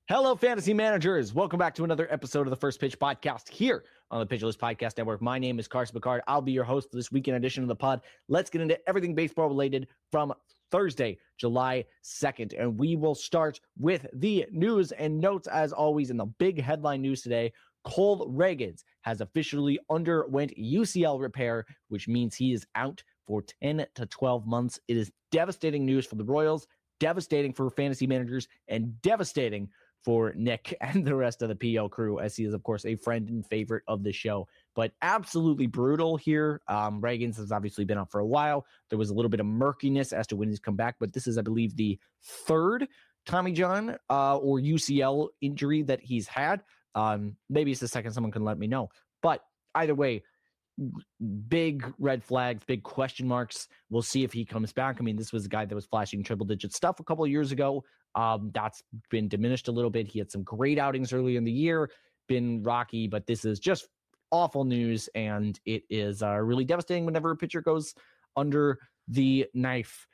Hello, fantasy managers. Welcome back to another episode of the First Pitch Podcast here on the Pitch List Podcast Network. My name is Carson Picard. I'll be your host for this weekend edition of the pod. Let's get into everything baseball related from Thursday, July 2nd. And we will start with the news and notes as always. In the big headline news today, Cole Ragans has officially underwent UCL repair, which means he is out for 10 to 12 months. It is devastating news for the Royals, devastating for fantasy managers, and devastating for Nick and the rest of the PL crew, as he is, of course, a friend and favorite of the show. But absolutely brutal here. Ragans has obviously been out for a while. There was a little bit of murkiness as to when he's come back, but this is, I believe, the third Tommy John or UCL injury that he's had. Maybe it's the second. Someone can let me know. But either way, big red flags, big question marks. We'll see if he comes back. I mean, this was a guy that was flashing triple-digit stuff a couple of years ago. That's been diminished a little bit. He had some great outings early in the year, been rocky, but this is just awful news, and it is really devastating whenever a pitcher goes under the knife.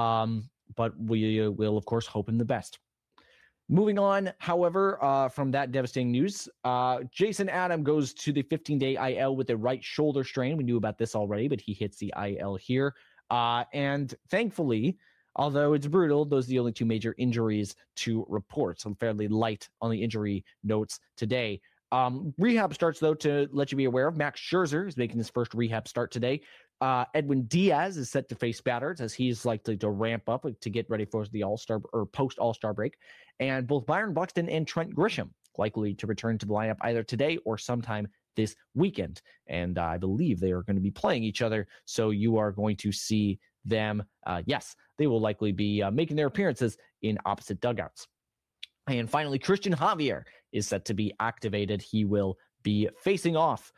But we will, of course, hope in the best. Moving on, however, from that devastating news, Jason Adam goes to the 15-day IL with a right shoulder strain. We knew about this already, but he hits the IL here. And thankfully, although it's brutal, those are the only two major injuries to report. So fairly light on the injury notes today. Rehab starts, though, to let you be aware of. Max Scherzer is making his first rehab start today. Edwin Diaz is set to face batters as he's likely to ramp up to get ready for the All-Star or post-All-Star break. And both Byron Buxton and Trent Grisham likely to return to the lineup either today or sometime this weekend. And I believe they are going to be playing each other. So you are going to see them. Yes, they will likely be making their appearances in opposite dugouts. And finally, Christian Javier is set to be activated. He will be facing off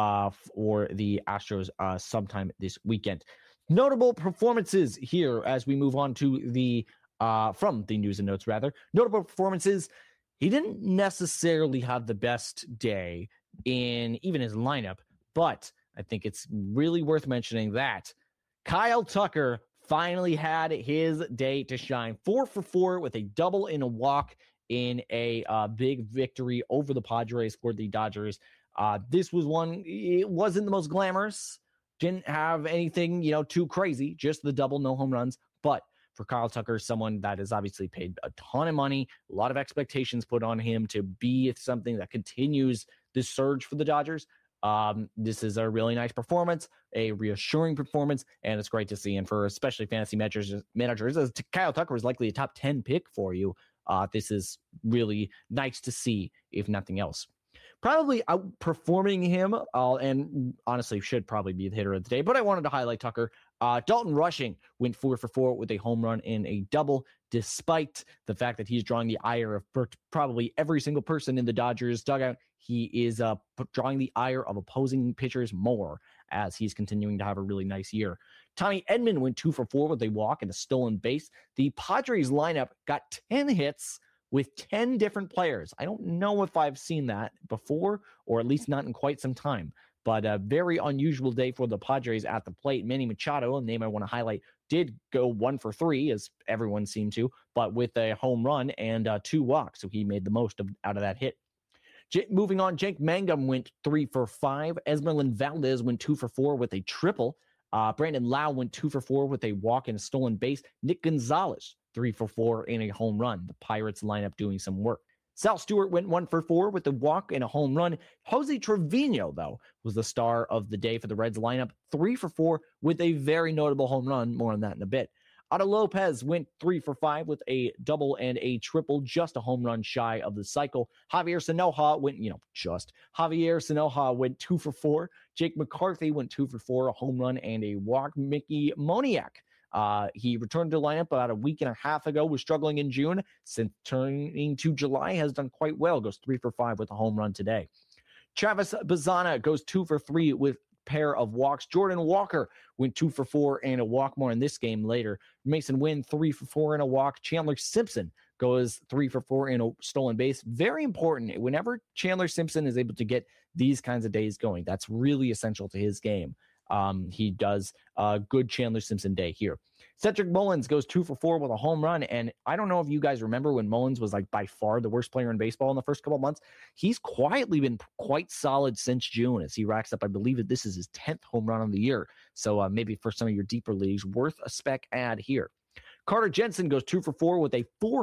for the Astros sometime this weekend. Notable performances here as we move on to the from the news and notes, rather. Notable performances. He didn't necessarily have the best day in even his lineup, but I think it's really worth mentioning that Kyle Tucker finally had his day to shine. 4 for 4 with a double and a walk in a big victory over the Padres for the Dodgers. This was one, it wasn't the most glamorous, didn't have anything, too crazy, just the double, no home runs. But for Kyle Tucker, someone that is obviously paid a ton of money, a lot of expectations put on him to be something that continues this surge for the Dodgers. This is a really nice performance, a reassuring performance, and it's great to see. And for especially fantasy managers, as Kyle Tucker is likely a top 10 pick for you, this is really nice to see, if nothing else. Probably outperforming him, and honestly should probably be the hitter of the day, but I wanted to highlight Tucker. Dalton Rushing went 4 for 4 with a home run and a double, despite the fact that he's drawing the ire of probably every single person in the Dodgers dugout. He is drawing the ire of opposing pitchers more as he's continuing to have a really nice year. Tommy Edman went 2 for 4 with a walk and a stolen base. The Padres lineup got 10 hits with 10 different players. I don't know if I've seen that before, or at least not in quite some time, but a very unusual day for the Padres at the plate. Manny Machado, a name I want to highlight, did go 1 for 3, as everyone seemed to, but with a home run and 2 walks, so he made the most out of that hit. Moving on, Jake Mangum went 3 for 5. Esmeralyn Valdez went 2 for 4 with a triple. Brandon Lau went 2 for 4 with a walk and a stolen base. Nick Gonzalez, 3 for 4 in a home run. The Pirates lineup doing some work. Sal Stewart went 1 for 4 with a walk and a home run. Jose Trevino, though, was the star of the day for the Reds lineup. 3 for 4 with a very notable home run. More on that in a bit. Otto Lopez went 3 for 5 with a double and a triple, just a home run shy of the cycle. Javier Sanoja went 2 for 4. Jake McCarthy went 2 for 4, a home run and a walk. Mickey Moniak, he returned to the lineup about a week and a half ago, was struggling in June. Since turning to July, has done quite well, goes 3 for 5 with a home run today. Travis Bazzana goes 2 for 3 with pair of walks. Jordan Walker went 2 for 4 and a walk. More in this game later. Mason Wynn 3 for 4 and a walk. Chandler Simpson goes 3 for 4 and a stolen base. Very important. Whenever Chandler Simpson is able to get these kinds of days going, that's really essential to his game. He does a good Chandler Simpson day here. Cedric Mullins goes 2 for 4 with a home run. And I don't know if you guys remember when Mullins was like by far the worst player in baseball in the first couple of months. He's quietly been quite solid since June as he racks up, I believe that this is his 10th home run of the year. So maybe for some of your deeper leagues, worth a spec ad here. Carter Jensen goes 2 for 4 with a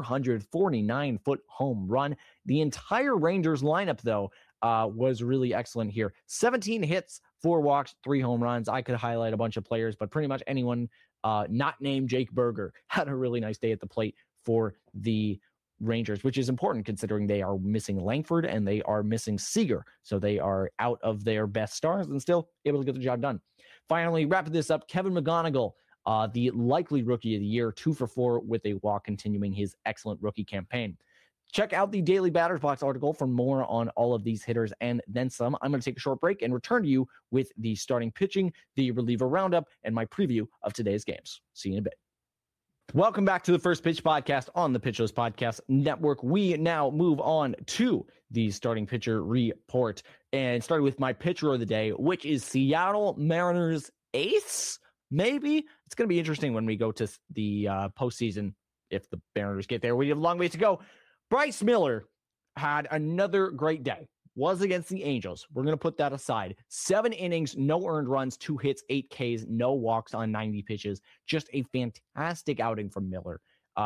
449-foot home run. The entire Rangers lineup, though, was really excellent here. 17 hits, 4 walks, 3 home runs. I could highlight a bunch of players, but pretty much anyone not named Jake Berger had a really nice day at the plate for the Rangers, which is important considering they are missing Langford and they are missing Seager. So they are out of their best stars and still able to get the job done. Finally, wrapping this up, Kevin McGonigal, the likely rookie of the year, 2 for 4 with a walk, continuing his excellent rookie campaign. Check out the Daily Batters Box article for more on all of these hitters and then some. I'm going to take a short break and return to you with the starting pitching, the reliever roundup, and my preview of today's games. See you in a bit. Welcome back to the First Pitch Podcast on the Pitch List Podcast Network. We now move on to the starting pitcher report and starting with my pitcher of the day, which is Seattle Mariners ace. Maybe it's going to be interesting when we go to the postseason if the Mariners get there. We have a long ways to go. Bryce Miller had another great day. Was against the Angels. We're going to put that aside. 7 innings, no earned runs, 2 hits, 8 Ks, no walks on 90 pitches. Just a fantastic outing from Miller.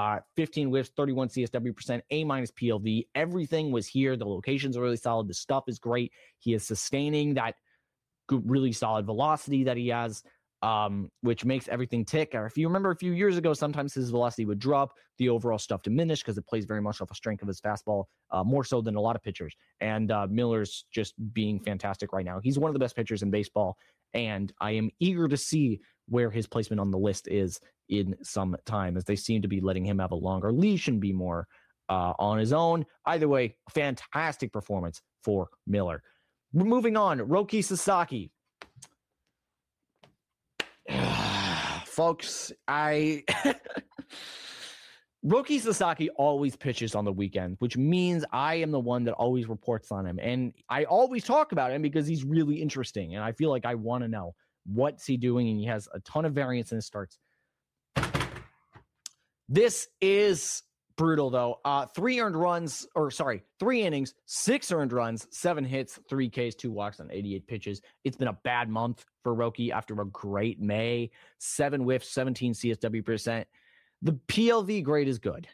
15 whiffs, 31 CSW percent, A-minus PLV. Everything was here. The locations are really solid. The stuff is great. He is sustaining that good, really solid velocity that he has, which makes everything tick. Or if you remember a few years ago, sometimes his velocity would drop, the overall stuff diminished because it plays very much off the strength of his fastball, more so than a lot of pitchers. And Miller's just being fantastic right now. He's one of the best pitchers in baseball, and I am eager to see where his placement on the list is in some time, as they seem to be letting him have a longer leash and be more on his own. Either way, fantastic performance for Miller. Moving on, Roki Sasaki. Folks, Roki Sasaki always pitches on the weekend, which means I am the one that always reports on him. And I always talk about him because he's really interesting. And I feel like I want to know what's he doing. And he has a ton of variance in his starts. This is brutal, though. 3 innings, 6 earned runs, 7 hits, 3 Ks, 2 walks on 88 pitches. It's been a bad month for Roki after a great May. 7 whiffs, 17 CSW percent. The PLV grade is good.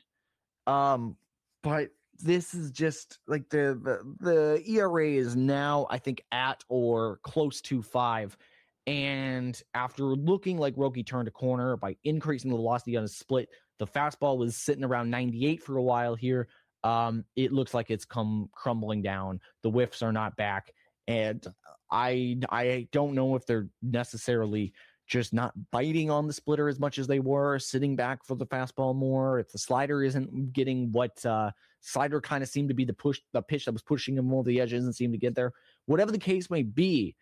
But this is just like the ERA is now, I think, at or close to 5. And after looking like Roki turned a corner by increasing the velocity on his split, the fastball was sitting around 98 for a while here. It looks like it's come crumbling down. The whiffs are not back. And I don't know if they're necessarily just not biting on the splitter as much as they were, sitting back for the fastball more. If the slider isn't getting what slider kind of seemed to be the pitch that was pushing him over the edge doesn't seem to get there. Whatever the case may be,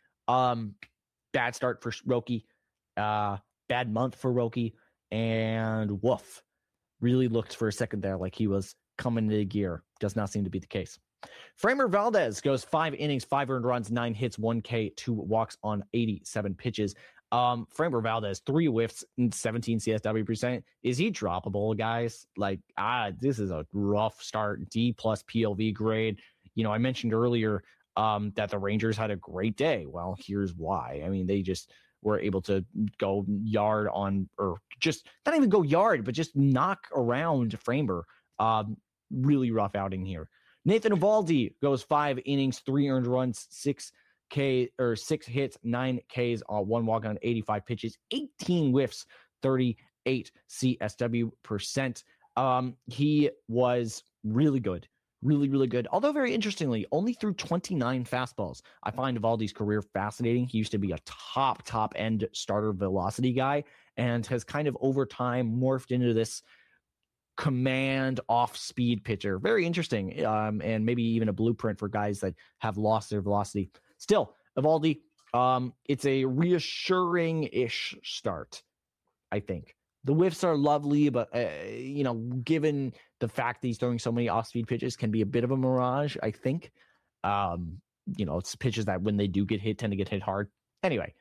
bad start for Roki, bad month for Roki, and woof. Really looked for a second there like he was coming into gear. Does not seem to be the case. Framber Valdez goes 5 innings, 5 earned runs, 9 hits, 1 K, 2 walks on 87 pitches. Framber Valdez, 3 whiffs and 17 CSW percent. Is he droppable, guys? Like, this is a rough start. D+ PLV grade. You know, I mentioned earlier that the Rangers had a great day. Well, here's why. I mean, they just were able to go yard on, or just not even go yard, but just knock around Framber. Really rough outing here. Nathan Eovaldi goes 5 innings, 3 earned runs, 6 hits, 9 Ks, 1 walk on 85 pitches, 18 whiffs, 38 CSW percent. He was really good. Really, really good. Although very interestingly, only threw 29 fastballs. I find Eovaldi's career fascinating. He used to be a top end starter velocity guy and has kind of over time morphed into this command off-speed pitcher. Very interesting, and maybe even a blueprint for guys that have lost their velocity. Still, Eovaldi, it's a reassuring-ish start, I think. The whiffs are lovely, but, given the fact that he's throwing so many off-speed pitches, can be a bit of a mirage, I think. It's pitches that when they do get hit, tend to get hit hard. Anyway,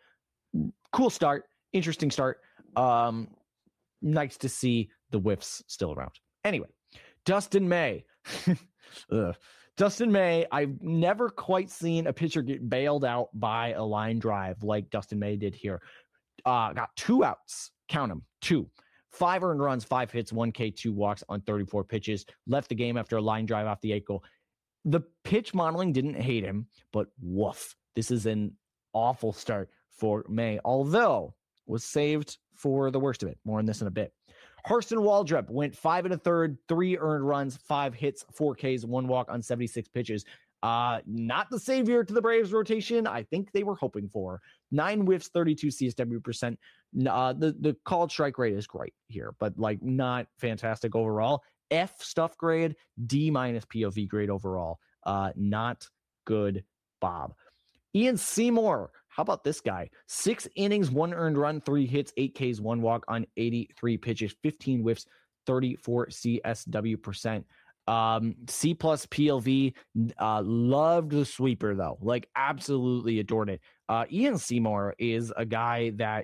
cool start, interesting start. Nice to see the whiffs still around. Anyway, Dustin May. Dustin May, I've never quite seen a pitcher get bailed out by a line drive like Dustin May did here. Got 2 outs. Count them. 2. 5 earned runs, 5 hits, 1 K, 2 walks on 34 pitches. Left the game after a line drive off the ankle. The pitch modeling didn't hate him, but woof. This is an awful start for May, although was saved for the worst of it. More on this in a bit. Hurston Waldrep went 5 1/3, 3 earned runs, 5 hits, 4 Ks, 1 walk on 76 pitches. Not the savior to the Braves rotation I think they were hoping for. 9 whiffs, 32 CSW percent. The called strike rate is great here, but like not fantastic overall. F stuff grade, D- POV grade overall. Not good, Bob. Ian Seymour, how about this guy? 6 innings, 1 earned run, 3 hits, 8 Ks, 1 walk on 83 pitches, 15 whiffs, 34 CSW percent. C plus PLV, loved the sweeper though, like absolutely adored it. Ian Seymour is a guy that,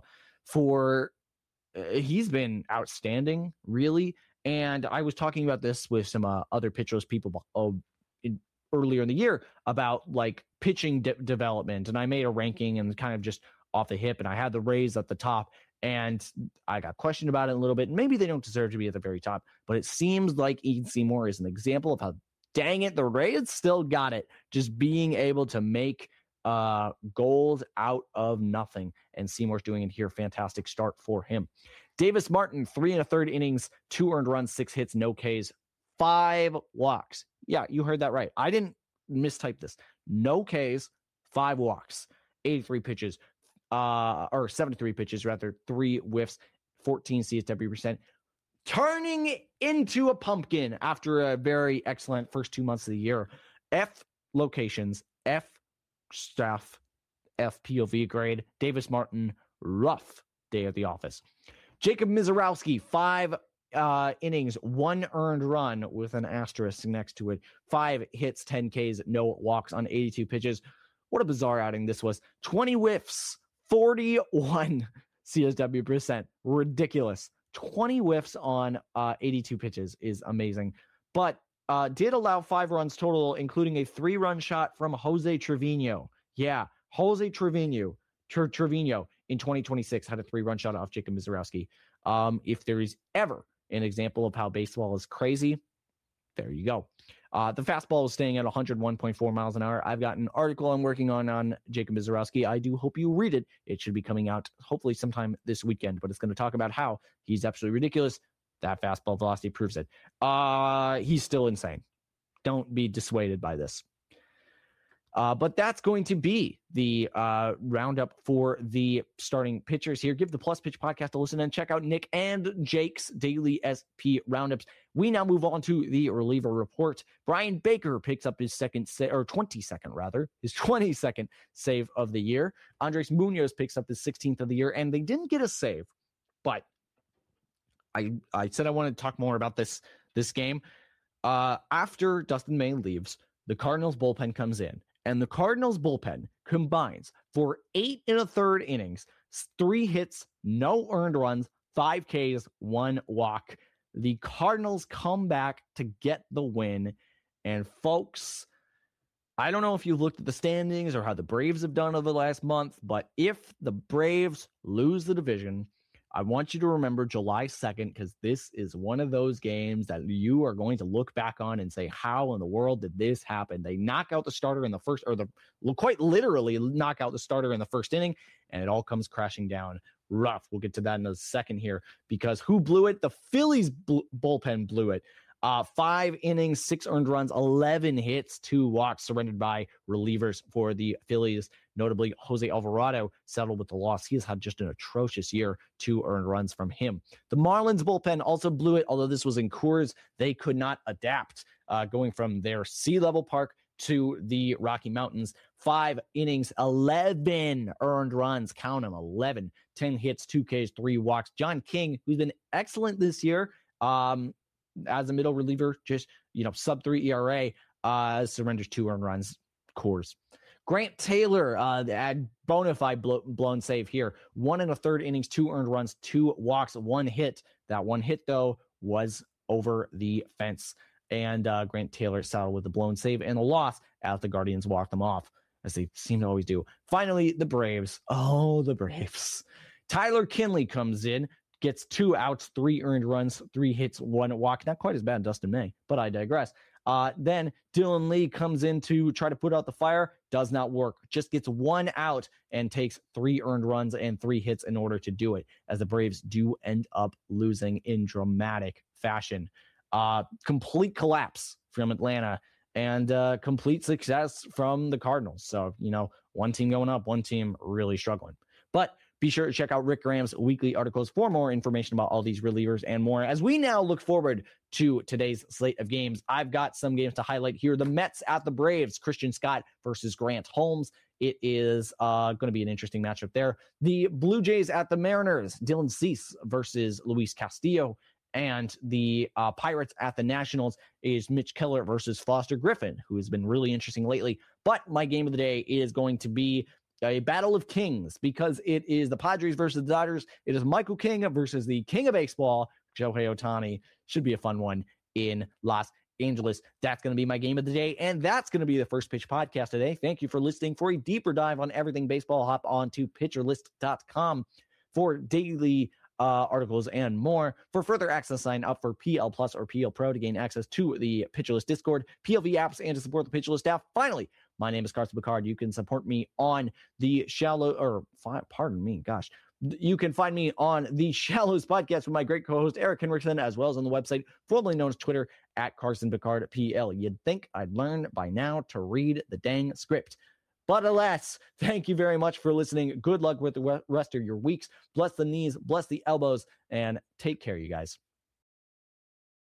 he's been outstanding, really. And I was talking about this with some other pitchers people earlier in the year about like pitching development. And I made a ranking and kind of just off the hip, and I had the Rays at the top. And I got questioned about it a little bit. Maybe they don't deserve to be at the very top, but it seems like Ian Seymour is an example of how, dang it, the Rays still got it. Just being able to make gold out of nothing. And Seymour's doing it here. Fantastic start for him. Davis Martin, 3 1/3 innings, 2 earned runs, 6 hits, no Ks, 5 walks. Yeah, you heard that right. I didn't mistype this. No Ks, 5 walks, 83 pitches. Or 73 pitches rather, 3 whiffs, 14 CSW percent, turning into a pumpkin after a very excellent first 2 months of the year. F locations, F staff, F POV grade. Davis Martin, rough day at the office. Jacob Misiorowski, 5 innings, 1 earned run with an asterisk next to it, 5 hits, 10 Ks, no walks on 82 pitches. What a bizarre outing this was. 20 whiffs, 41 CSW percent. Ridiculous. 20 whiffs on 82 pitches is amazing. But did allow 5 runs total, including a 3-run shot from Jose Trevino. Yeah, Jose Trevino in 2026 had a 3-run shot off Jacob Misiorowski. If there is ever an example of how baseball is crazy, there you go. The fastball is staying at 101.4 miles an hour. I've got an article I'm working on Jacob Misiorowski. I do hope you read it. It should be coming out hopefully sometime this weekend, but it's going to talk about how he's absolutely ridiculous. That fastball velocity proves it. He's still insane. Don't be dissuaded by this. But that's going to be the roundup for the starting pitchers here. Give the Plus Pitch podcast a listen and check out Nick and Jake's daily SP roundups. We now move on to the reliever report. Brian Baker picks up his 22nd save of the year. Andres Munoz picks up his 16th of the year, and they didn't get a save, but I said I wanted to talk more about this game. After Dustin May leaves, the Cardinals bullpen comes in. And the Cardinals bullpen combines for 8 1/3 innings, 3 hits, no earned runs, 5 Ks, 1 walk. The Cardinals come back to get the win. And folks, I don't know if you looked at the standings or how the Braves have done over the last month, but if the Braves lose the division, I want you to remember July 2nd, because this is one of those games that you are going to look back on and say, how in the world did this happen? They knock out the starter in the first, quite literally knock out the starter in the first inning, and it all comes crashing down. Rough. We'll get to that in a second here, because who blew it? The Phillies bullpen blew it. 5 innings, 6 earned runs, 11 hits, 2 walks surrendered by relievers for the Phillies. Notably, Jose Alvarado settled with the loss. He has had just an atrocious year. 2 earned runs from him. The Marlins bullpen also blew it, although this was in Coors. They could not adapt, going from their sea-level park to the Rocky Mountains. 5 innings, 11 earned runs. Count them, 11. 10 hits, 2 Ks, 3 walks. John King, who's been excellent this year, as a middle reliever, just, sub 3 ERA, surrenders 2 earned runs. Coors. Grant Taylor, bona fide blown save here. 1 1/3 innings, 2 earned runs, 2 walks, 1 hit. That 1 hit, though, was over the fence. And Grant Taylor settled with the blown save and a loss as the Guardians walked them off, as they seem to always do. Finally, the Braves. Oh, the Braves. Tyler Kinley comes in, gets 2 outs, 3 earned runs, 3 hits, 1 walk. Not quite as bad as Dustin May, but I digress. Then Dylan Lee comes in to try to put out the fire. Does not work. Just gets 1 out and takes 3 earned runs and 3 hits in order to do it, as the Braves do end up losing in dramatic fashion. Complete collapse from Atlanta and complete success from the Cardinals. So, one team going up, one team really struggling. But be sure to check out Rick Graham's weekly articles for more information about all these relievers and more. As we now look forward to today's slate of games, I've got some games to highlight here. The Mets at the Braves, Christian Scott versus Grant Holmes. It is going to be an interesting matchup there. The Blue Jays at the Mariners, Dylan Cease versus Luis Castillo. And the Pirates at the Nationals is Mitch Keller versus Foster Griffin, who has been really interesting lately. But my game of the day is going to be a battle of kings, because it is the Padres versus the Dodgers. It is Michael King versus the king of baseball, Shohei Ohtani. Should be a fun one in Los Angeles. That's going to be my game of the day, and that's going to be the First Pitch podcast today. Thank you for listening. For a deeper dive on everything baseball, hop on to pitcherlist.com for daily articles and more. For further access, sign up for PL Plus or PL Pro to gain access to the Pitcher List Discord, PLV apps, and to support the Pitcher List staff. Finally, my name is Carson Picard. You can support me on the you can find me on the Shallows podcast with my great co-host Eric Henriksen, as well as on the website formerly known as Twitter at Carson Picard PL. You'd think I'd learn by now to read the dang script. But alas, thank you very much for listening. Good luck with the rest of your weeks. Bless the knees, bless the elbows, and take care, you guys.